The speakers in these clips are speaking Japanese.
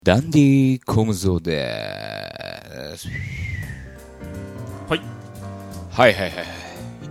ダンディコムゾーです。 はいはいはいはいはい。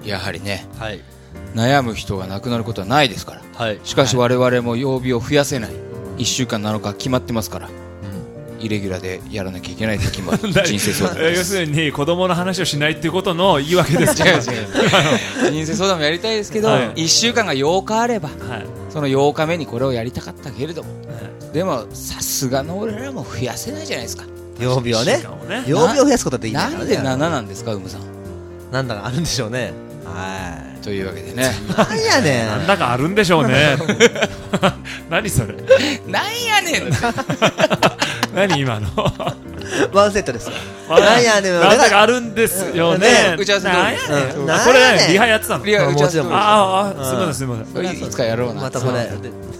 やはりね、 はい、 悩む人が亡くなることはないですから、 はい、 しかし我々も曜日を増やせない。1週間7日決まってますから、イレギュラーでやらなきゃいけないと決まる人生相談です。 要するに子供の話をしないっていうことの言い訳です違う人生相談もやりたいですけど、 はい、 1週間が8日あれば、はい、その8日目にこれをやりたかったけれども、でもさすがの俺らも増やせないじゃないですか、 曜日をね。曜日を増やすことはできないからね。 なんで7なんですか、うむさん。 なんだかあるんでしょうね。はい。 というわけでね、 なんやねん。 なんだかあるんでしょうね。何それ。 なんやねん。 何今の。 ワンセットです。なんやねん。 なんだかあるんですよね。 打ち合わせなんやねん。これリハやってたの。 リハ打ち合わせ。 ああ、すみませんすみません。 いつかやろうな。 またこれ。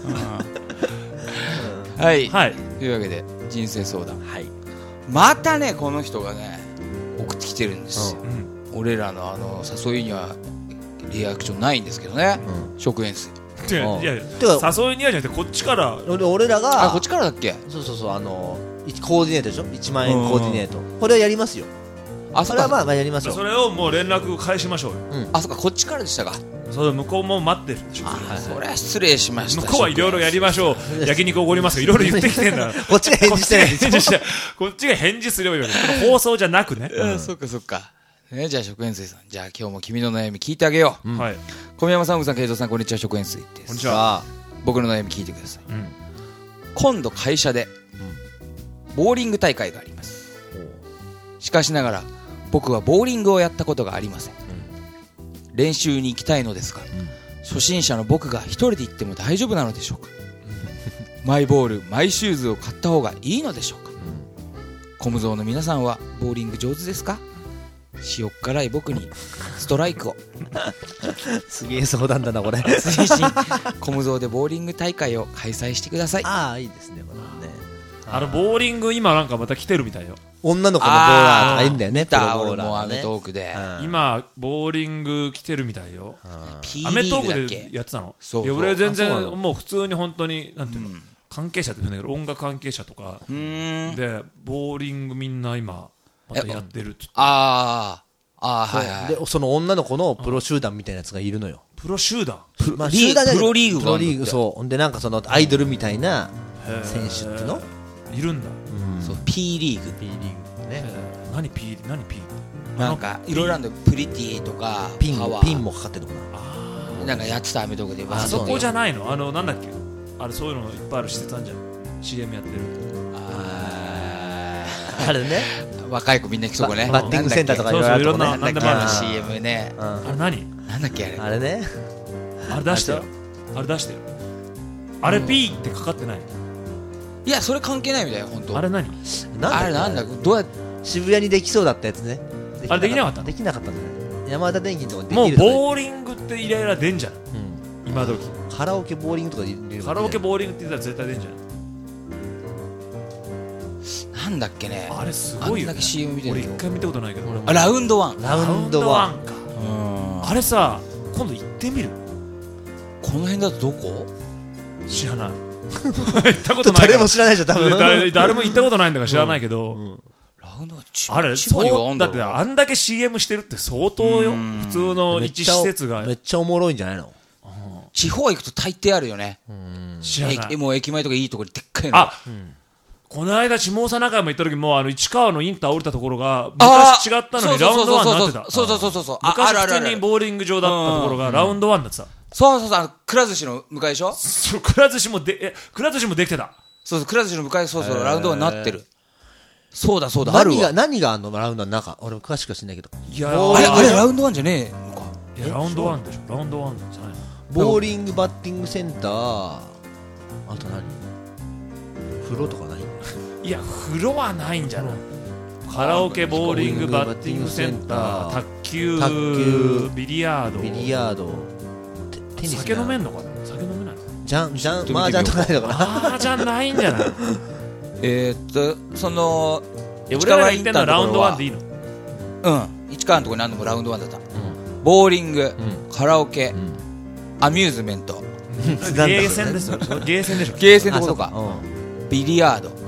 はい、 はい、 というわけで人生相談、 はい、 またねこの人がね送ってきてるんですよ、俺らの誘いにはリアクションないんですけどね、食塩水。 いやいや、誘いにはじゃなくてこっちから。 俺らがこっちからだっけ。 そうコーディネートでしょ。1万円コーディネート、これはやりますよ。それはまあやりますよ。 それをもう連絡返しましょうよ。 あ、そっか、こっちからでしたか。 それ向こうも待ってるでしょ。 それは失礼しました。 向こうはいろいろやりましょう、焼肉おごりますよ、いろいろ言ってきてんだ。 こっちが返事してない。 こっちが返事すればいいわけ。この放送じゃなくね。 そっかそっか。じゃあ食塩水さん、じゃあ今日も君の悩み聞いてあげよう。 はい。 小宮山さん、うさん、慶三さん、こんにちは。食塩水です。 こんにちは。 僕の悩み聞いてください。今度会社でボーリング大会があります。しかしながら僕はボーリングをやったことがありません。練習に行きたいのですが、初心者の僕が一人で行っても大丈夫なのでしょうか。マイボールマイシューズを買った方がいいのでしょうか。コムゾーの皆さんはボーリング上手ですか。塩っ辛い僕にストライクを。 すげえ相談だなこれ。 推進コムゾーでボーリング大会を開催してください。 ああ、いいですねこれね。 ボーリング今なんかまた来てるみたいよ。 女の子のボーラーとかいいんだよね。プロボーラーもうアメトークで今ボーリング来てるみたいよ。 アメトークでやってたの。いや俺全然もう普通に本当になんていうの、関係者って言うんだけど音楽関係者とかでボーリングみんな今またやってるって。 はいはい。 でその女の子のプロ集団みたいなやつがいるのよ。 プロ集団。 プロリーグ。 そうでなんかそのアイドルみたいな選手ってのいるんだ。 そう P リーグね。 何 P なんかいろいろあるんだよ。プリティとかピンもかかってるのかな。なんかやってたアメトークで。 あそこじゃないの。なんだっけ、あれそういうのいっぱいある施設あるじゃん。 CM やってる。 あれね、 若い子みんな行くとこね。 バッティングセンターとかいろいろあるとこね。 なんでもある CM ね。 あれ何なんだっけあれ。 あれね、 あれ出してよ。あれ P ってかかってない。 いやそれ関係ないみたいな。本当。 あれ何あれなんだ。どうやって渋谷にできそうだったやつね。 あれできなかった。 できなかったんじゃない。山田電機のとこでもうボーリングってイライラ出んじゃん。今時カラオケボーリングとかカラオケボーリングって言ったら絶対出んじゃん。 なんだっけね。 あれすごいよね。 あんだけ CM 見てる。 俺一回見たことないけど。 ラウンドワンラウンドワンか。あれさ今度行ってみる。 この辺だとどこ知らない。行ったことない。 誰も知らないじゃん多分。 誰も行ったことないんだから知らないけど、 ラウンドワンあれそうだってあんだけ CM してるって相当よ。普通の一施設がめっちゃおもろいんじゃないの。 地方行くと大抵あるよね。 知らない。 もう駅前とかいいところでっかいの。 この間下総中山行った時も市川のインター降りたところが昔違ったのにラウンドワンになってた。 そう昔普通にボーリング場だったところがラウンドワンになってた。 そうくら寿司の向かいでしょ。 くら寿司もできてた。 そうくら寿司の向かい。そうラウンドワンになってる。そうだあるわ。 何があんのラウンドワンの中。俺詳しくは知んないけど。 あれラウンドワンじゃねえのか。 いやラウンドワンでしょ。ラウンドワンじゃないの。 ボーリングバッティングセンター、あと何、風呂とかない。 いや風呂はないんじゃない。カラオケボーリングバッティングセンター、卓球ビリヤードテニス。酒飲めんのかな。酒飲めない。 マージャンとかないのかな。 マージャンないんじゃない。 その俺らが言ってんのはラウンドワンでいいの。 市川のところに何度もラウンドワンだった。ボーリング、カラオケ、アミューズメント、 ゲーセンですよ。ゲーセンでしょ。 ゲーセンってことか。ビリヤード、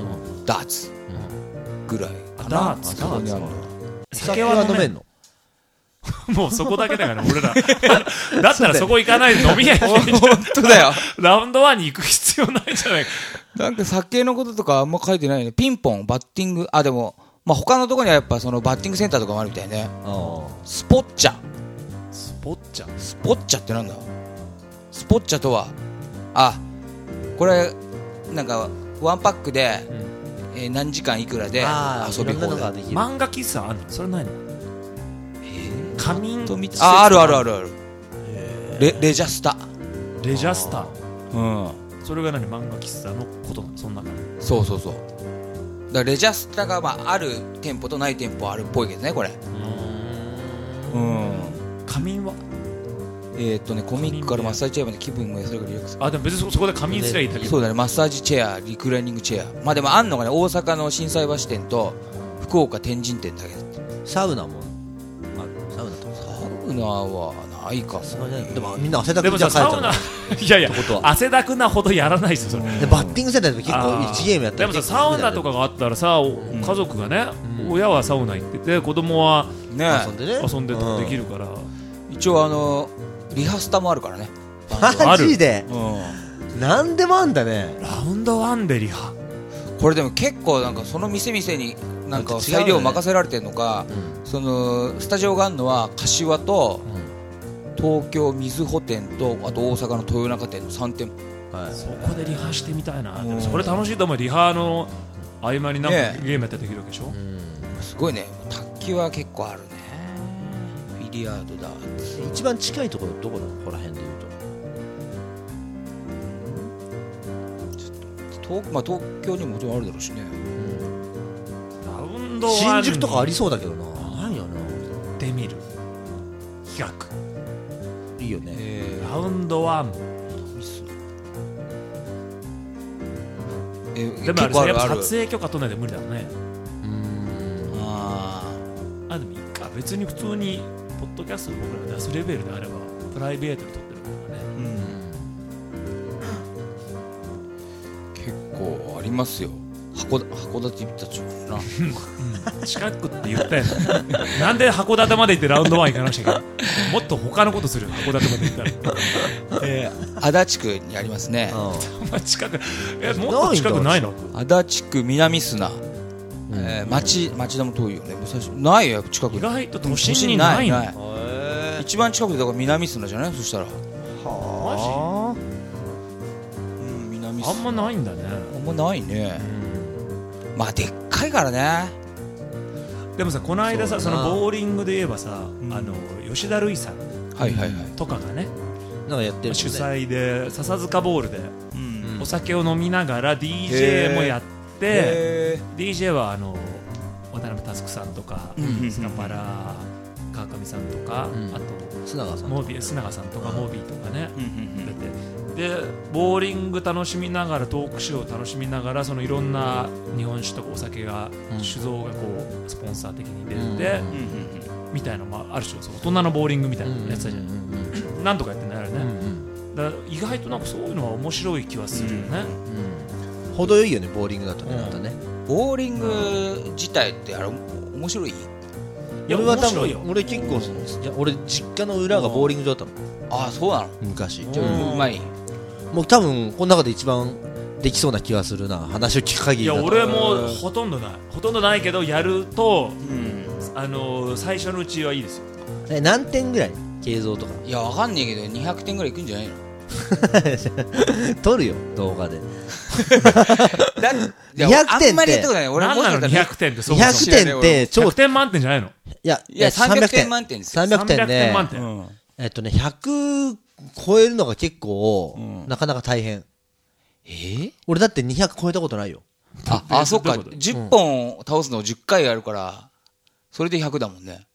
ダーツぐらいかな。 ダーツそこにあるの。 酒は飲めんの？ もうそこだけだから俺らだったらそこ行かないで飲み屋に本当だよ。 ラウンド1に行く必要ないじゃないか。 なんか酒のこととかあんま書いてないね。ピンポン、バッティング、でも、まあ、他のところにはやっぱそのバッティングセンターとかもあるみたいね。スポッチャ。 スポッチャ？ スポッチャってなんだ？スポッチャとは、これ、なんか、ワンパックで、何時間いくらで遊び放題。 漫画喫茶あるの？それ何？仮眠ある。レジャスタ。 レジャスタ。 うん。 それが何？漫画喫茶のことなの？そんなの？ そう。だからレジャスタがある店舗とない店舗あるっぽいけどね、これ。 仮眠は？ コミックからマッサージチェアまで気分が安らぐリラックス。 でも別にそこで仮眠すりゃいいだけ。 そうだね、マッサージチェア、リクライニングチェア。まあでもあんのがね、大阪の心斎橋店と福岡天神店だけだって。 サウナもある？サウナはないか。 でもみんな汗だくじゃん。 サウナいや汗だくなほどやらないですよそれ。 でバッティングセンターでも結構1ゲームやったら。 でもサウナとかがあったらさ、家族がね、親はサウナ行ってて子供は遊んでとかできるから。 一応リハスタもあるからね。 マジで？なんでもあんだね。 ラウンド1でリハ。 これでも結構なんかその店になんか裁量を任せられてるのか、そのスタジオがあるのは柏と東京瑞穂店とあと大阪の豊中店の3店舗。 そこでリハしてみたいな。それ楽しいと思う。リハの合間になんかゲームやったらできるわけでしょ。 すごいね。卓球は結構あるね。ビリヤードだ。 一番近いところどこなの？ここら辺で言うと。 東京にももちろんあるだろうしね。 ラウンド1 新宿とかありそうだけどな。ないよな。 で見る。比較。 いいよね。 ラウンド1。でもあれさ、やっぱ撮影許可取らないと無理だろうね。でもいいか。別に普通にポッドキャストで僕らが出すレベルであればプライベートで撮ってるからね。 結構ありますよ。函館行ったっちゅうな。 近くって言ったよなんで函館まで行ってラウンド1行かなくちゃいけない。もっと他のことするよ。函館まで行ったら足立区にありますね。 近くもっと近くないの？ 足立区南砂。町田も遠いよね。ないよ、近くに。 意外と都心にないの？ 一番近くでだから南砂じゃない？そしたらマジ？ 南砂あんまないんだね。 あんまないね。まあでっかいからね。 でもさ、この間さ、そのボーリングで言えばさ、吉田類さんとかがね、 なんかやってる主催で笹塚ボールでお酒を飲みながら DJ もやって、DJ は渡辺佑さんとかスカパラ川上さんとか、あと須永さんとかモービーとかね出て、でボーリング楽しみながらトークショー楽しみながら、そのいろんな日本酒とかお酒が酒造がこうスポンサー的に出てみたいなのもある種大人のボーリングみたいなやつだじゃん。なんとかやってんだよね。だから意外となんかそういうのは面白い気はするよね。 程よいよね、ボーリングだとね。またね、 ボーリング自体って面白い？ 俺は多分俺結構俺実家の裏がボーリング場だったの。 そうなの？ 昔。 うまい。 もう多分この中で一番できそうな気がするな、話を聞く限りだと。 いや俺もほとんどないけど、やると最初のうちはいいですよ。 何点ぐらい？映像とか。 いやわかんねえけど200点ぐらいいくんじゃないの？ 撮るよ動画で。 200点って何なの200点って。 200点って 100点満点じゃないの？ いや300点満点ですよ。 300点で100超えるのが結構なかなか大変。俺だって200超えたことないよ。 そっか。10本倒すのを10回やるからそれで100だもんね。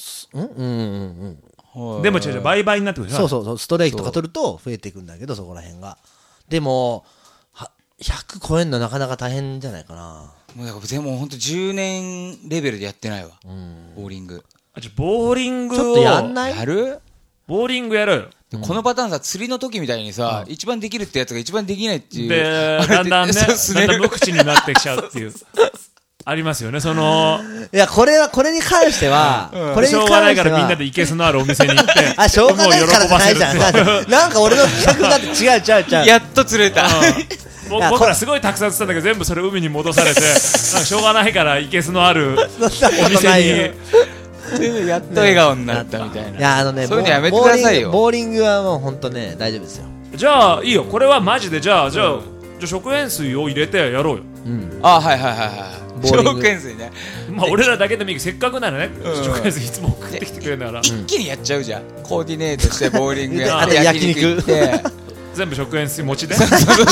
でも倍々になってくるでしょ。 そうストレーキとか取ると増えていくんだけど、そこら辺が。でも100超えるのなかなか大変じゃないかな。 でも本当10年レベルでやってないわ。ボーリング。 ボーリングをちょっとやんない？ やる？ ボーリングやる。 このパターンさ、釣りの時みたいにさ、一番できるってやつが一番できないっていう。 で、だんだんね、だんだん無口になってきちゃうっていう。ありますよね、その。 いや、これに関しては、 これしょうがないからみんなでいけすのあるお店に行って。 あ、しょうがないからじゃないじゃん。なんか俺の企画だって違う。 やっと釣れた。 僕らすごいたくさん釣ったんだけど、全部それ海に戻されて、なんかしょうがないからいけすのあるお店に。 やっと笑顔になったみたいな。 いや、 そういうのやめてくださいよ。 ボーリングはもう本当ね、大丈夫ですよ。 じゃあ、いいよ。これはマジで、じゃあ食塩水を入れてやろうよ。 あ、はい。食塩水ね。 まあ俺らだけでもいいけど、せっかくならね、食塩水いつも送ってきてくれるんだから。 一気にやっちゃうじゃん。コーディネートしてボーリングやってあと焼肉行って。 全部食塩水持ちで。 そう。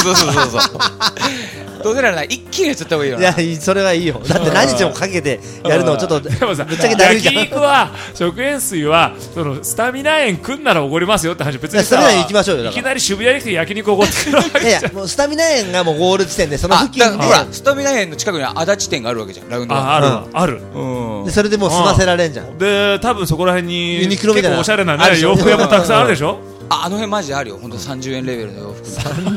どうせなら一気にやっちゃった方がいいよな。 いや、それはいいよ。だって何日もかけてやるのちょっとぶっでもさ、 ちゃけだるいじゃん。 焼肉は食塩水はそのスタミナ塩食んならおごりますよって話。別にさ、 スタミナ塩行きましょうよ。 いきなり渋谷に来て焼肉おごってくるわけじゃん。 いや、もうスタミナ塩がもうゴール地点でその付近で、 ほら、スタミナ園の近くに足立店があるわけじゃん、ラウンドは。 ある。 でそれでもう済ませられんじゃん。 で、多分そこら辺にユニクロみたいな結構おしゃれなね洋服屋もたくさんあるでしょ。 あの辺マジであるよ、ほんと30円レベルの洋服。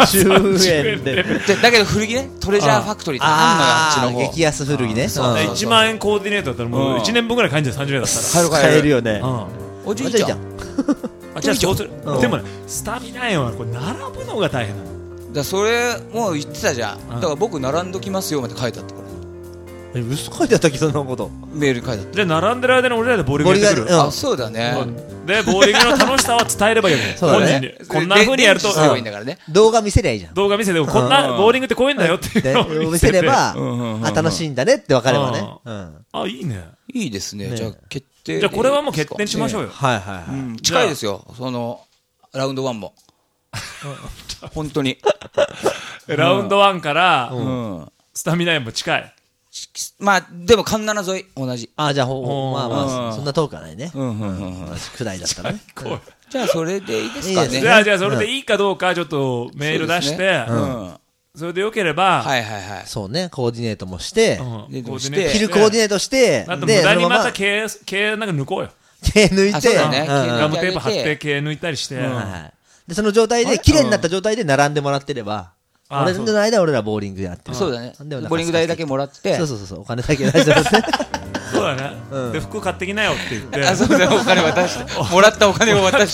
30円で。 だけど古着ね、トレジャーファクトリーとかあんのよ、あっちの方。 激安古着ね。 1万円コーディネートだったらもう1年分ぐらい買えんじゃん、30円だったら。 買えるよね。 おじいちゃん。 じゃあそうする。でもね、スタミナ塩はこれ並ぶのが大変なの。 だそれもう言ってたじゃん。だから僕並んどきますよまで書いてあったから。 嘘書いてあったっけ、そんなこと。 メール書いてあった。 じゃあ並んでる間に俺らでボーリングやってくる。 あ、そうだね。 でボーリングの楽しさは伝えればいいよね。本人にこんな風にやると動画見せりゃいいじゃん。 動画見せてこんなボーリングってこういうんだよっていうのを見せれば、楽しいんだねって分かればね。 あ、いいね。 いいですね。じゃあ決定。 じゃあこれはもう決定にしましょうよ。 はい。 近いですよ。そのラウンド1も。本当に。 ラウンド1からスタミナ塩も近い。 まあでも環七沿い同じ。 あ、じゃあまあそんな遠くはないね。くらいだったらね。 じゃあそれでいいですかね。 じゃあそれでいいかどうかちょっとメール出してそれでよければ、 そうね、コーディネートもして、 着るコーディネートして、 あと無駄にまた毛なんか抜こうよ。 毛抜いて、 ガムテープ貼って毛抜いたりして、 でその状態で綺麗になった状態で並んでもらってれば。俺の間俺らボーリングやってる。 そうだね。ボーリング代だけもらって。 そう、お金だけ大丈夫ですね。 そうだね。で服買ってきなよって言って。 あ、そうだね。お金渡して。もらったお金を渡して。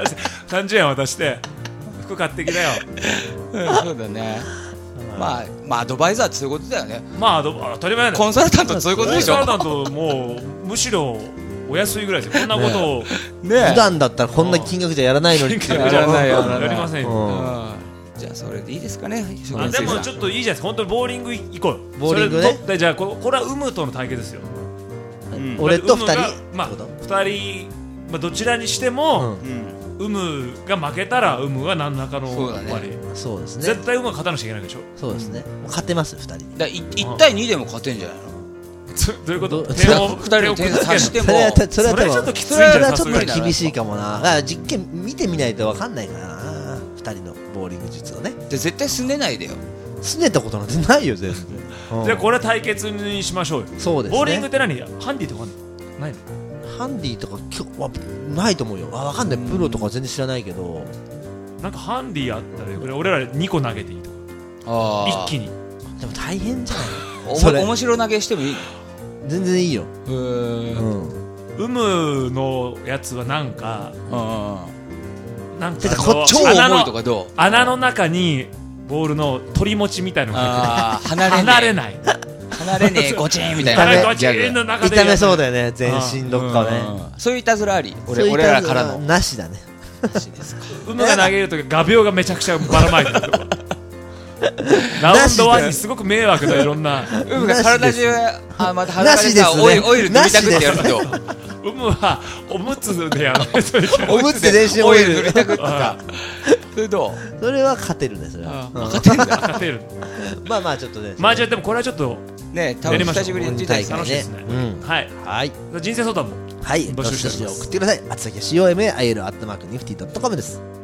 30円渡して、服買ってきなよ。 そうだね。まあアドバイザーってそういうことだよね。 まあ当たり前だ。 コンサルタントってそういうことでしょ。 コンサルタントもうむしろお安いぐらいですよ。こんなことを普段だったらこんな金額じゃやらないのに。 やりませんよ。 じゃあそれでいいですかね。 でもちょっといいじゃないですか。本当にボーリング行こう。 ボーリングね。 でじゃあこれはウムとの対決ですよ。 俺と2人。 まあ2人どちらにしてもウムが負けたらウムは何らかのやっぱりそうですね。 絶対ウムは勝たなきゃいけないでしょ。 そうですね。勝ってます2人。 1対2でも勝てんじゃないの。 どういうこと？ 2人の点差してもそれはちょっときついんじゃない？ ちょっと厳しいかもな。実験見てみないと分かんないからな。2人のボーリング術をね。 で絶対すねないでよ。 すねたことなんてないよ全然。 じゃあこれ対決にしましょうよ。 そうですね。 ボーリングって何？ハンディとかないの？ ハンディとか今日はないと思うよ。分かんない。プロとか全然知らないけど。 なんかハンディあったら俺ら2個投げていいとか。一気に。 でも大変じゃない？ 面白投げしてもいい？ 全然いいよ。 ウムのやつはなんか超重いとかどう？ 穴の中にボールの取り持ちみたいなのが離れない。 離れねえゴチンみたいなギャグ痛めそうだよね全身どっかね。 そういういたずらあり？俺らからのなしだね。 ウムが投げるとき画鋲がめちゃくちゃばらまいてるとか。ラウンド1にすごく迷惑だいろんな。 ウムが体中また裸でさオイル塗りたくってやると。 ウムはおむつでやる。 おむつで全身オイル塗りたくってさ。それどう？ それは勝てるねそれは。 勝てる。 まあちょっとね。 まあじゃあでもこれはちょっとね久しぶりに見たい楽しいですね。はい。人生相談もはい。募集して送ってください。あつ先はCOMAIL@nifty.com です。